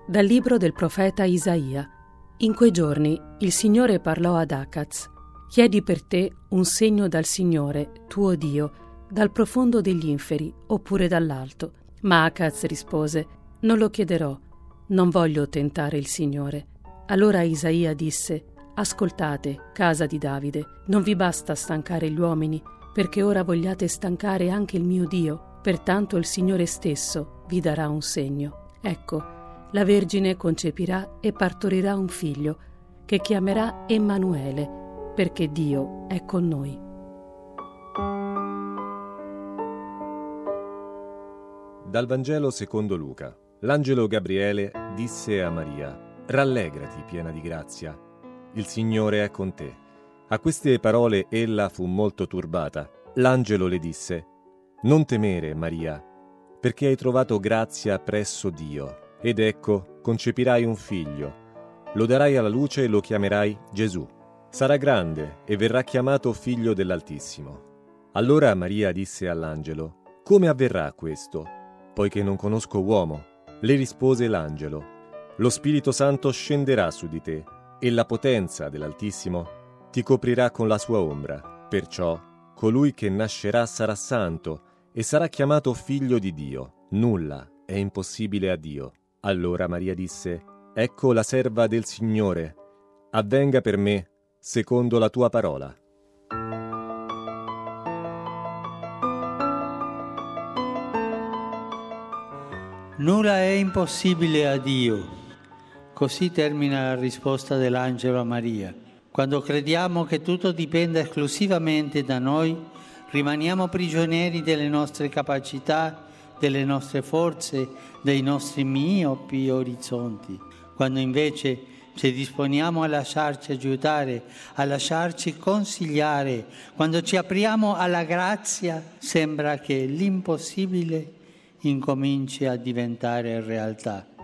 Dal libro del profeta Isaia. In quei giorni il Signore parlò ad Acaz: chiedi per te un segno dal Signore, tuo Dio, dal profondo degli inferi, oppure dall'alto. Ma Acaz rispose: non lo chiederò, non voglio tentare il Signore. Allora Isaia disse: ascoltate, casa di Davide, non vi basta stancare gli uomini, perché ora vogliate stancare anche il mio Dio. Pertanto il Signore stesso vi darà un segno. Ecco, la Vergine concepirà e partorirà un figlio, che chiamerà Emanuele, perché Dio è con noi. Dal Vangelo secondo Luca. L'angelo Gabriele disse a Maria: rallegrati, piena di grazia, il Signore è con te. A queste parole ella fu molto turbata. L'angelo le disse: non temere, Maria, perché hai trovato grazia presso Dio. Ed ecco, concepirai un figlio, lo darai alla luce e lo chiamerai Gesù. Sarà grande e verrà chiamato figlio dell'Altissimo. Allora Maria disse all'angelo: come avverrà questo, poiché non conosco uomo? Le rispose l'angelo: lo Spirito Santo scenderà su di te, e la potenza dell'Altissimo ti coprirà con la sua ombra. Perciò colui che nascerà sarà santo e sarà chiamato figlio di Dio. Nulla è impossibile a Dio. Allora Maria disse: ecco la serva del Signore, avvenga per me secondo la tua parola. Nulla è impossibile a Dio. Così termina la risposta dell'angelo a Maria. Quando crediamo che tutto dipenda esclusivamente da noi, rimaniamo prigionieri delle nostre capacità, delle nostre forze, dei nostri miopi orizzonti. Quando invece ci disponiamo a lasciarci aiutare, a lasciarci consigliare, quando ci apriamo alla grazia, sembra che l'impossibile incominci a diventare realtà.